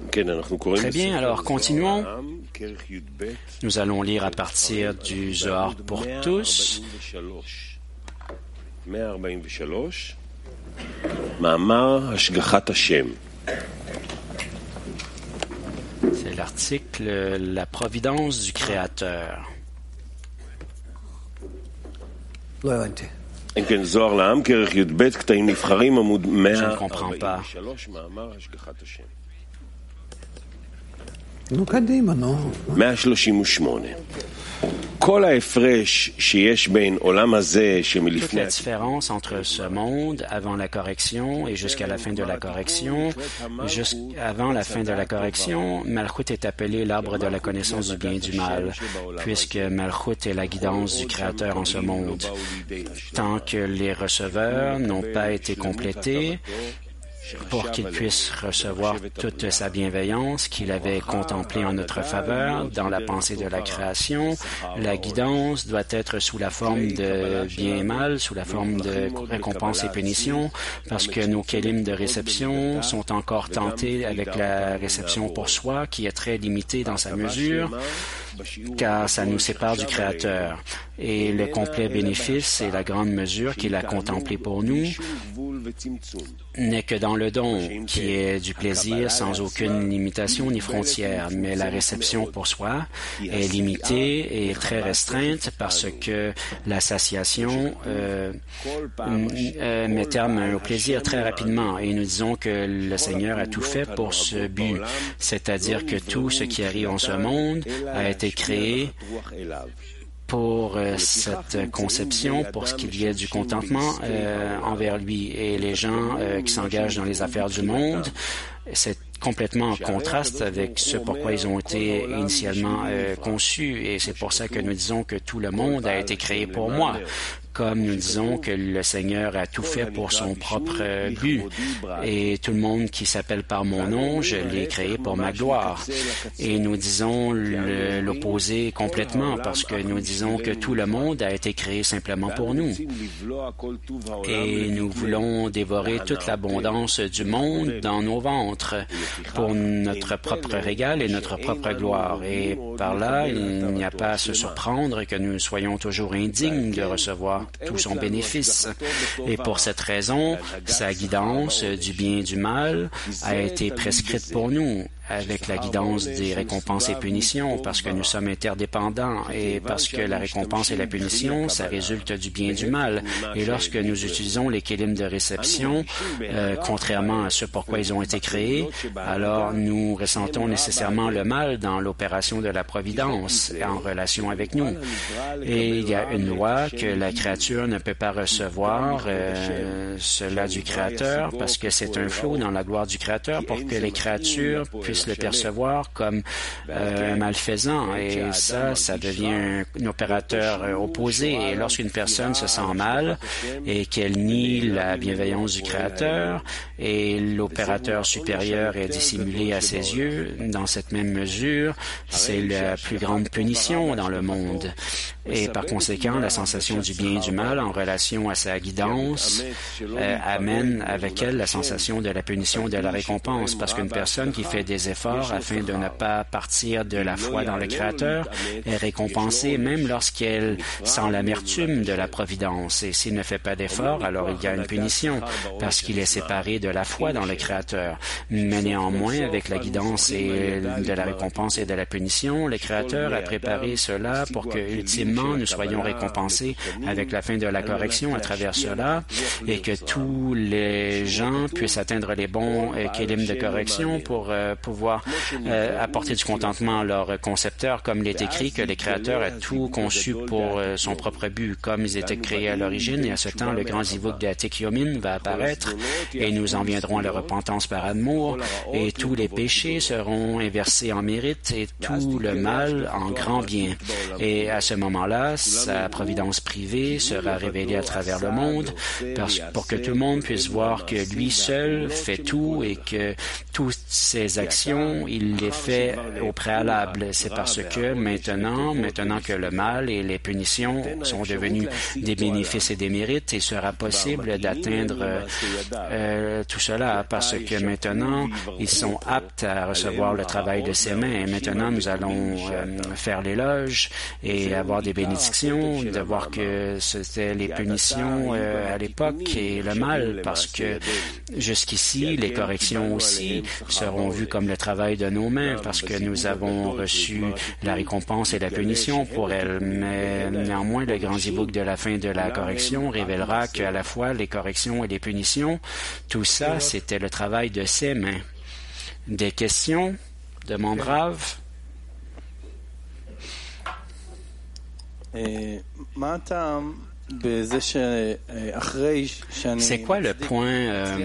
Très bien, alors continuons. Nous allons lire à partir du Zohar pour tous. C'est l'article « La providence du Créateur ». Je ne comprends pas. נו, קדימה, נו. 138. כל ההפרש שיש בין עולם הזה שמלפני... Toute la différence entre ce monde avant la correction et jusqu'à la fin de la correction, jusqu'avant la fin de la correction, Malchut est appelé l'arbre de la connaissance du bien et du mal, puisque Malchut est la guidance du Créateur en ce monde. Tant que les receveurs n'ont pas été complétés, pour qu'il puisse recevoir toute sa bienveillance qu'il avait contemplée en notre faveur dans la pensée de la création. La guidance doit être sous la forme de bien et mal, sous la forme de récompense et punition, parce que nos kélim de réception sont encore tentés avec la réception pour soi, qui est très limitée dans sa mesure, car ça nous sépare du Créateur. Et le complet bénéfice et la grande mesure qu'il a contemplée pour nous n'est que dans le don, qui est du plaisir sans aucune limitation ni frontière, mais la réception pour soi est limitée et très restreinte parce que la satiation met terme au plaisir très rapidement. Et nous disons que le Seigneur a tout fait pour ce but, c'est-à-dire que tout ce qui arrive en ce monde a été créé pour cette conception, pour ce qu'il y ait du contentement envers lui. Et les gens qui s'engagent dans les affaires du monde, c'est complètement en contraste avec ce pourquoi ils ont été initialement conçus. Et c'est pour ça que nous disons que tout le monde a été créé pour moi. Comme nous disons que le Seigneur a tout fait pour son propre but. Et tout le monde qui s'appelle par mon nom, je l'ai créé pour ma gloire. Et nous disons l'opposé complètement parce que nous disons que tout le monde a été créé simplement pour nous. Et nous voulons dévorer toute l'abondance du monde dans nos ventres pour notre propre régal et notre propre gloire. Et par là, il n'y a pas à se surprendre que nous soyons toujours indignes de recevoir tout son bénéfice. Et pour cette raison, sa guidance du bien et du mal a été prescrite pour nous, avec la guidance des récompenses et punitions, parce que nous sommes interdépendants et parce que la récompense et la punition, ça résulte du bien et du mal. Et lorsque nous utilisons les kélim de réception, contrairement à ce pourquoi ils ont été créés, alors nous ressentons nécessairement le mal dans l'opération de la providence en relation avec nous. Et il y a une loi que la créature ne peut pas recevoir cela du Créateur, parce que c'est un flot dans la gloire du Créateur pour que les créatures puissent le percevoir comme un malfaisant. Et ça devient un opérateur opposé. Et lorsqu'une personne se sent mal et qu'elle nie la bienveillance du Créateur et l'opérateur supérieur est dissimulé à ses yeux, dans cette même mesure, c'est la plus grande punition dans le monde. Et par conséquent, la sensation du bien et du mal en relation à sa guidance amène avec elle la sensation de la punition et de la récompense, parce qu'une personne qui fait des efforts afin de ne pas partir de la foi dans le Créateur est récompensée même lorsqu'elle sent l'amertume de la providence. Et s'il ne fait pas d'efforts, alors il y a une punition parce qu'il est séparé de la foi dans le Créateur. Mais néanmoins, avec la guidance et de la récompense et de la punition, le Créateur a préparé cela pour que, ultimement, nous soyons récompensés avec la fin de la correction à travers cela et que tous les gens puissent atteindre les bons kélim de correction pour pouvoir apporter du contentement à leur concepteur, comme il est écrit que les créateurs a tout conçu pour son propre but, comme ils étaient créés à l'origine. Et à ce temps, le grand zivug de Atik-Yomin va apparaître et nous en viendrons à la repentance par amour et tous les péchés seront inversés en mérite et tout le mal en grand bien. Et à ce moment-là, sa providence privée sera révélée à travers le monde pour que tout le monde puisse voir que lui seul fait tout et que toutes ses actions corrections, il les fait au préalable. C'est parce que maintenant que le mal et les punitions sont devenus des bénéfices et des mérites, il sera possible d'atteindre tout cela parce que maintenant, ils sont aptes à recevoir le travail de ses mains. Et maintenant, nous allons faire l'éloge et avoir des bénédictions, de voir que c'était les punitions à l'époque et le mal, parce que jusqu'ici, les corrections aussi seront vues comme le travail de nos mains, parce que nous avons reçu la récompense et la punition pour elles. Mais néanmoins, le grand zibouk de la fin de la correction révélera qu'à la fois les corrections et les punitions, tout ça, c'était le travail de ses mains. Des questions? Demande Rav. C'est quoi le point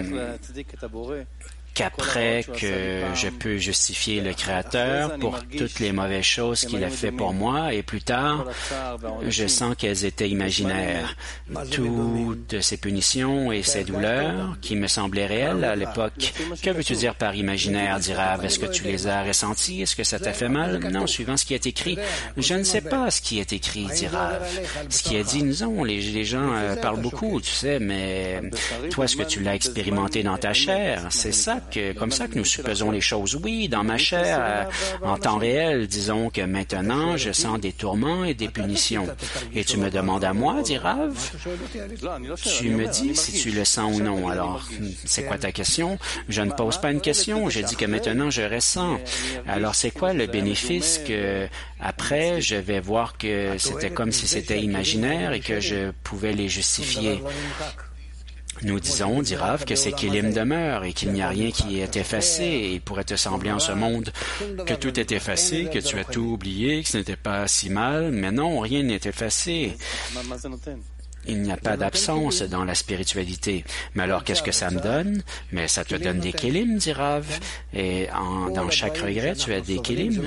qu'après que je peux justifier le Créateur pour toutes les mauvaises choses qu'il a fait pour moi, et plus tard, je sens qu'elles étaient imaginaires. Toutes ces punitions et ces douleurs qui me semblaient réelles à l'époque. Que veux-tu dire par imaginaire, dit Rav? Est-ce que tu les as ressenties? Est-ce que ça t'a fait mal? Non, suivant ce qui est écrit. Je ne sais pas ce qui est écrit, dit Rav. Ce qui est dit, non, les gens parlent beaucoup, tu sais, mais toi, est-ce que tu l'as expérimenté dans ta chair? C'est ça comme ça que nous supposons les choses. Oui, dans ma chair, en temps réel, disons que maintenant, je sens des tourments et des punitions. Et tu me demandes à moi, dit Rav? Tu me dis si tu le sens ou non. Alors, c'est quoi ta question? Je ne pose pas une question. Je dis que maintenant, je ressens. Alors, c'est quoi le bénéfice que, après, je vais voir que c'était comme si c'était imaginaire et que je pouvais les justifier? Nous disons, dit Rav, que ces kélim demeurent et qu'il n'y a rien qui est effacé. Et il pourrait te sembler en ce monde que tout est effacé, que tu as tout oublié, que ce n'était pas si mal. Mais non, rien n'est effacé. Il n'y a pas d'absence dans la spiritualité. Mais alors, qu'est-ce que ça me donne? Mais ça te donne des kélim, dit Rav. Et dans chaque regret, tu as des kélim.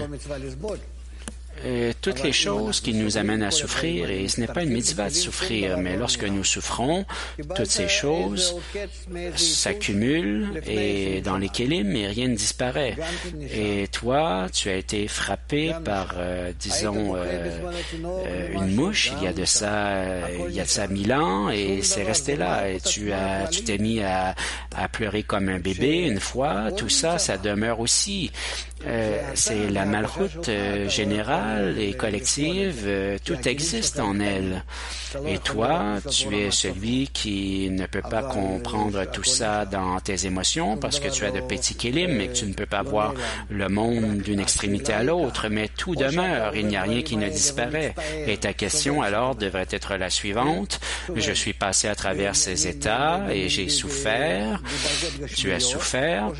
Toutes les choses qui nous amènent à souffrir, et ce n'est pas une mitzvah de souffrir, mais lorsque nous souffrons, toutes ces choses s'accumulent et dans les kélim, et rien ne disparaît. Et toi, tu as été frappé par, disons, une mouche, il y a de ça 1000 ans, et c'est resté là. Et tu t'es mis à pleurer comme un bébé une fois. Tout ça, ça demeure aussi. C'est la malchoute générale et collective, tout existe en elle. Et toi, tu es celui qui ne peut pas comprendre tout ça dans tes émotions parce que tu as de petits kélim et que tu ne peux pas voir le monde d'une extrémité à l'autre, mais tout demeure, il n'y a rien qui ne disparaît. Et ta question alors devrait être la suivante. Je suis passé à travers ces états et j'ai souffert. Tu as souffert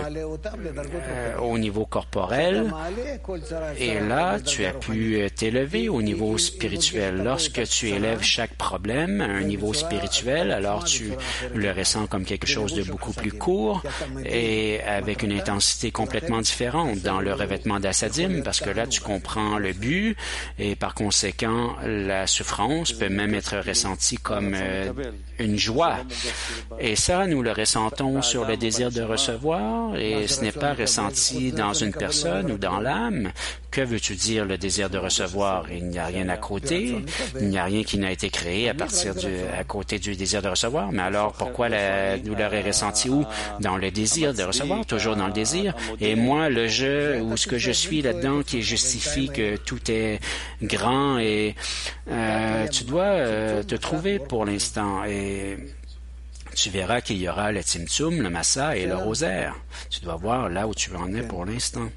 au niveau corporel, et là, tu as pu t'élever au niveau spirituel. Lorsque tu élèves chaque problème à un niveau spirituel, alors tu le ressens comme quelque chose de beaucoup plus court et avec une intensité complètement différente dans le revêtement d'Assadim, parce que là, tu comprends le but et par conséquent, la souffrance peut même être ressentie comme une joie. Et ça, nous le ressentons sur le désir de recevoir et ce n'est pas ressenti dans une personne ou dans l'âme. Que veux-tu dire le désir de recevoir? Il n'y a rien à côté, il n'y a rien qui n'a été créé à côté du désir de recevoir. Mais alors, pourquoi la douleur est ressentie où? Dans le désir de recevoir, toujours dans le désir. Et moi, le je, ou ce que je suis là-dedans qui justifie que tout est grand et tu dois te trouver pour l'instant. Et tu verras qu'il y aura le Tzimtzum, le Massa et le Rosaire. Tu dois voir là où tu en es pour l'instant.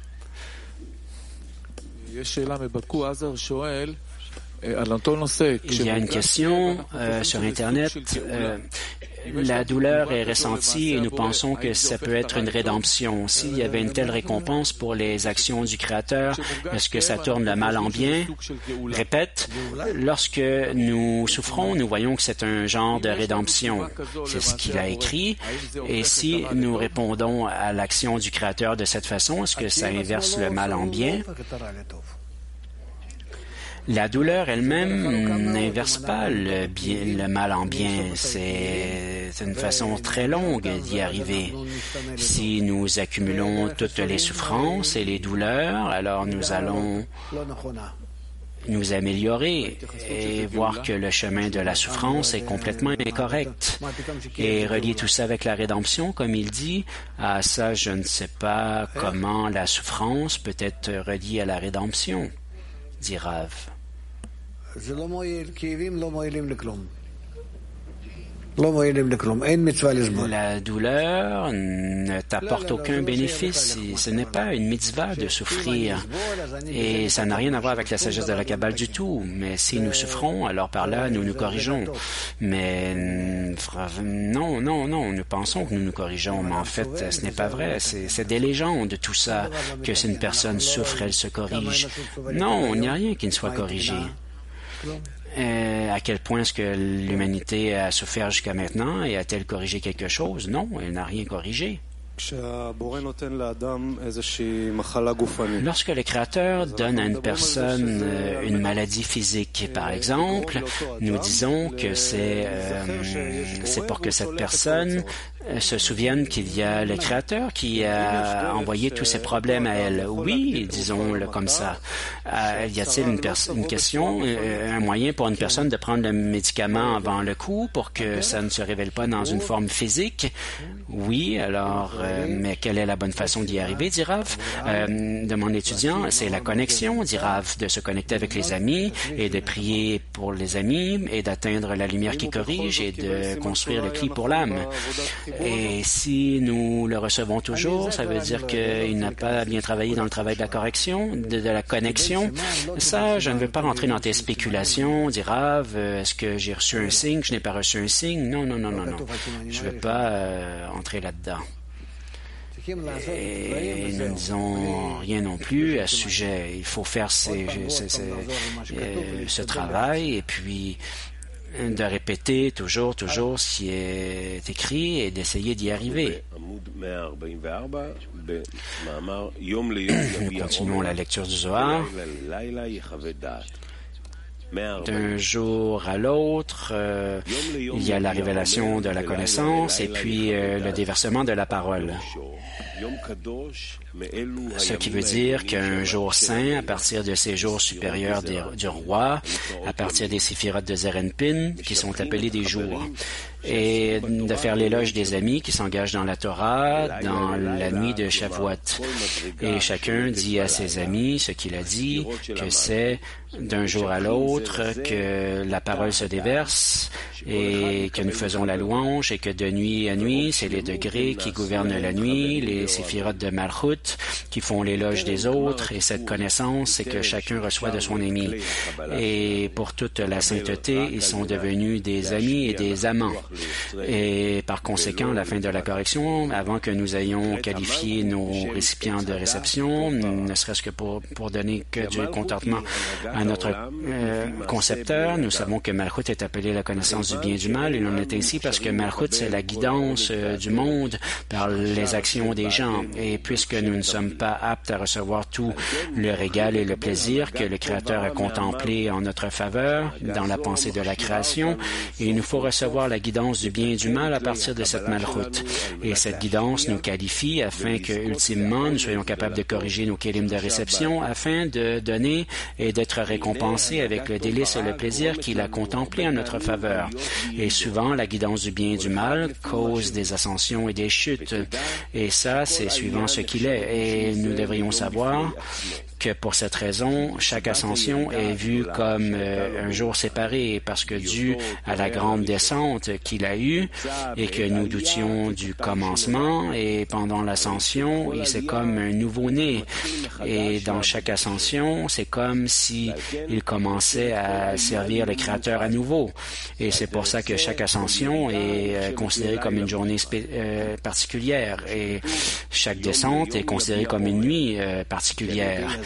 Il y a une question sur Internet. La douleur est ressentie et nous pensons que ça peut être une rédemption. S'il y avait une telle récompense pour les actions du Créateur, est-ce que ça tourne le mal en bien? Répète, lorsque nous souffrons, nous voyons que c'est un genre de rédemption. C'est ce qu'il a écrit. Et si nous répondons à l'action du Créateur de cette façon, est-ce que ça inverse le mal en bien? La douleur elle-même n'inverse pas le mal en bien. C'est une façon très longue d'y arriver. Si nous accumulons toutes les souffrances et les douleurs, alors nous allons nous améliorer et voir que le chemin de la souffrance est complètement incorrect. Et relier tout ça avec la rédemption, comme il dit, ça, je ne sais pas comment la souffrance peut être reliée à la rédemption, dit Rav. La douleur ne t'apporte aucun bénéfice. Ce n'est pas une mitzvah de souffrir. Et ça n'a rien à voir avec la sagesse de la Kabbale du tout. Mais si nous souffrons, alors par là, nous nous corrigeons. Mais non, nous pensons que nous nous corrigeons. Mais en fait, ce n'est pas vrai. C'est des légendes, tout ça, que si une personne souffre, elle se corrige. Non, il n'y a rien qui ne soit corrigé. À quel point est-ce que l'humanité a souffert jusqu'à maintenant et a-t-elle corrigé quelque chose? Non, elle n'a rien corrigé. Lorsque le Créateur donne à une personne une maladie physique, par exemple, nous disons que c'est pour que cette personne se souvienne qu'il y a le Créateur qui a envoyé tous ces problèmes à elle. Oui, disons-le comme ça. Y a-t-il une question, un moyen pour une personne de prendre le médicament avant le coup pour que ça ne se révèle pas dans une forme physique? Oui, alors, mais quelle est la bonne façon d'y arriver, dit Rav? Demande l'étudiant, c'est la connexion, dit Rav, de se connecter avec les amis et de prier pour les amis et d'atteindre la lumière qui corrige et de construire le cli pour l'âme. Et si nous le recevons toujours, ça veut dire qu'il n'a pas bien travaillé dans le travail de la correction, de la connexion. Ça, je ne veux pas rentrer dans tes spéculations, dit Rav. Est-ce que j'ai reçu un signe? Je n'ai pas reçu un signe. Non. Je ne veux pas entrer là-dedans. Et nous ne disons rien non plus à ce sujet. Il faut faire ce travail et puis de répéter toujours ce qui est écrit et d'essayer d'y arriver. Nous continuons la lecture du Zohar. D'un jour à l'autre, il y a la révélation de la connaissance et puis le déversement de la parole. Ce qui veut dire qu'un jour saint, à partir de ces jours supérieurs du roi, à partir des séphirotes de Zerenpin, qui sont appelés des jours, et de faire l'éloge des amis qui s'engagent dans la Torah dans la nuit de Shavuot. Et chacun dit à ses amis ce qu'il a dit, que c'est d'un jour à l'autre que la parole se déverse et que nous faisons la louange et que de nuit à nuit, c'est les degrés qui gouvernent la nuit, les séphirotes de Malchut qui font l'éloge des autres et cette connaissance, c'est que chacun reçoit de son ami. Et pour toute la sainteté, ils sont devenus des amis et des amants. Et par conséquent, à la fin de la correction, avant que nous ayons qualifié nos récipients de réception, ne serait-ce que pour donner que du contentement à notre concepteur, nous savons que Malchut est appelé la connaissance du bien et du mal. Il en est ainsi parce que Malchut, c'est la guidance du monde par les actions des gens. Et puisque nous ne sommes pas aptes à recevoir tout le régal et le plaisir que le Créateur a contemplé en notre faveur dans la pensée de la création, il nous faut recevoir la guidance du bien et du mal à partir de cette Malchut. Et cette guidance nous qualifie afin que, ultimement, nous soyons capables de corriger nos kélim de réception afin de donner et d'être récompensés avec le délice et le plaisir qu'il a contemplé en notre faveur. Et souvent, la guidance du bien et du mal cause des ascensions et des chutes. Et ça, c'est suivant ce qu'il est. Et nous devrions savoir que pour cette raison, chaque ascension est vue comme un jour séparé parce que dû à la grande descente qu'il a eue et que nous doutions du commencement et pendant l'ascension, c'est comme un nouveau-né. Et dans chaque ascension, c'est comme si il commençait à servir le Créateur à nouveau. Et c'est pour ça que chaque ascension est considérée comme une journée particulière et chaque descente est considérée comme une nuit particulière.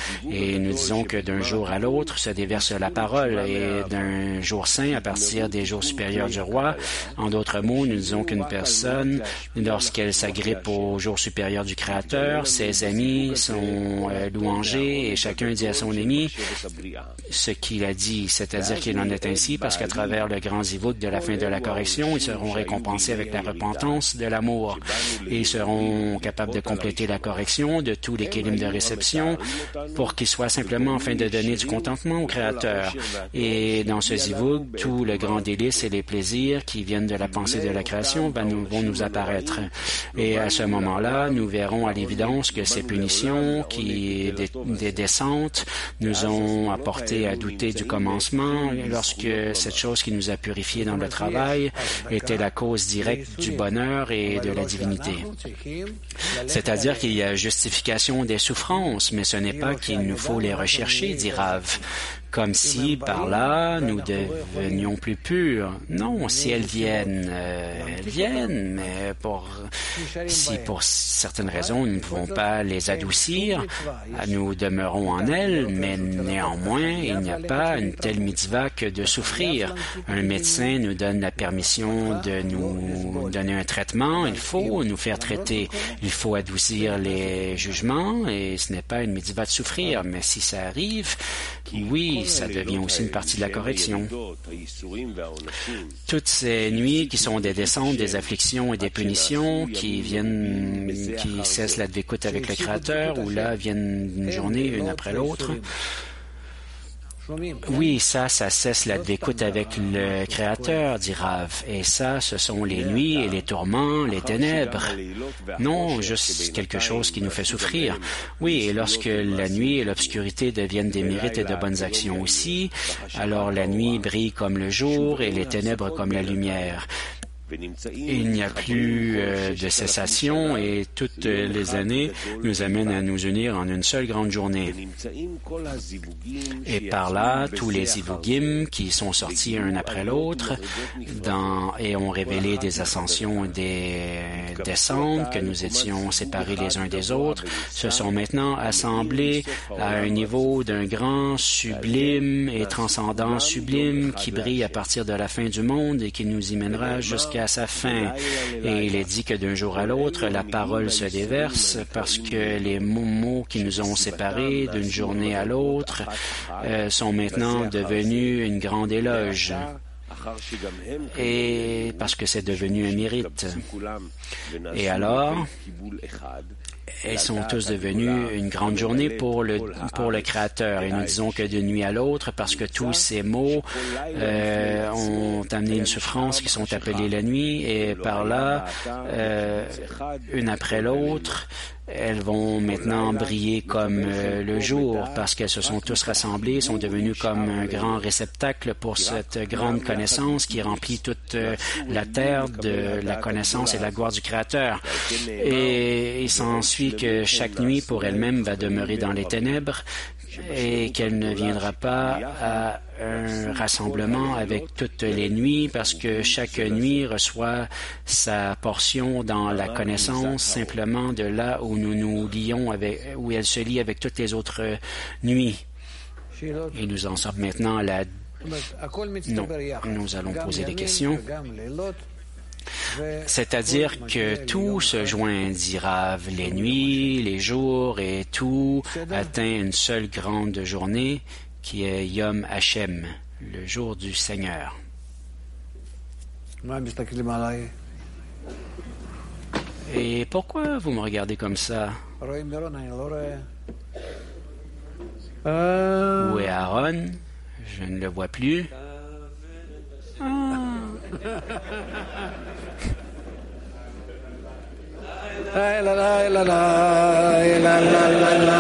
Et nous disons que d'un jour à l'autre se déverse la parole et d'un jour saint à partir des jours supérieurs du roi. En d'autres mots, nous disons qu'une personne, lorsqu'elle s'agrippe au jour supérieur du Créateur, ses amis sont louangés et chacun dit à son ami ce qu'il a dit, c'est-à-dire qu'il en est ainsi parce qu'à travers le grand zivug de la fin de la correction, ils seront récompensés avec la repentance de l'amour et ils seront capables de compléter la correction de tous les kélim de réception pour qu'ils soient simplement en train de donner du contentement au Créateur. Et dans ce zivug, tout le grand délice et les plaisirs qui viennent de la pensée de la création vont nous apparaître. Et à ce moment-là, nous verrons à l'évidence que ces punitions des descentes nous ont apporté à douter du commencement lorsque cette chose qui nous a purifiés dans le travail était la cause directe du bonheur et de la divinité. C'est-à-dire qu'il y a justification des souffrances, mais ce n'est pas qu'il nous faut les rechercher, dit Rav. Comme si, par là, nous devenions plus purs. Non, si elles viennent, mais si pour certaines raisons nous ne pouvons pas les adoucir, nous demeurons en elles, mais néanmoins, il n'y a pas une telle mitzvah que de souffrir. Un médecin nous donne la permission de nous donner un traitement, il faut nous faire traiter, il faut adoucir les jugements, et ce n'est pas une mitzvah de souffrir, mais si ça arrive, oui, ça devient aussi une partie de la correction. Toutes ces nuits qui sont des descentes, des afflictions et des punitions qui cessent la dvécoute avec le Créateur, ou là viennent une journée, une après l'autre. Oui, ça cesse la dvécoute avec le Créateur, dit Rav. Et ça, ce sont les nuits et les tourments, les ténèbres. Non, juste quelque chose qui nous fait souffrir. Oui, et lorsque la nuit et l'obscurité deviennent des mérites et de bonnes actions aussi, alors la nuit brille comme le jour et les ténèbres comme la lumière. Il n'y a plus de cessation et toutes les années nous amènent à nous unir en une seule grande journée. Et par là, tous les zivugim qui sont sortis un après l'autre et ont révélé des ascensions et des descentes, que nous étions séparés les uns des autres, se sont maintenant assemblés à un niveau d'un grand sublime et transcendant sublime qui brille à partir de la fin du monde et qui nous y mènera jusqu'à sa fin. Et il est dit que d'un jour à l'autre, la parole se déverse parce que les mots qui nous ont séparés d'une journée à l'autre sont maintenant devenus une grande éloge. Et parce que c'est devenu un mérite. Et alors, elles sont tous devenus une grande journée pour le Créateur. Et nous disons que d'une nuit à l'autre, parce que tous ces mots ont amené une souffrance qui sont appelées la nuit, et par là, une après l'autre, elles vont maintenant briller comme le jour parce qu'elles se sont tous rassemblées, sont devenues comme un grand réceptacle pour cette grande connaissance qui remplit toute la terre de la connaissance et de la gloire du Créateur. Et il s'ensuit que chaque nuit pour elle-même va demeurer dans les ténèbres et qu'elle ne viendra pas à un rassemblement avec toutes les nuits parce que chaque nuit reçoit sa portion dans la connaissance simplement de là où nous nous lions où elle se lie avec toutes les autres nuits. Et nous en sommes maintenant à la... Non, nous allons poser des questions. C'est-à-dire que tout se joint, dit Rav, les nuits, les jours, et tout atteint une seule grande journée qui est Yom Hashem, le jour du Seigneur. Et pourquoi vous me regardez comme ça? Où est Aaron? Je ne le vois plus. Ah.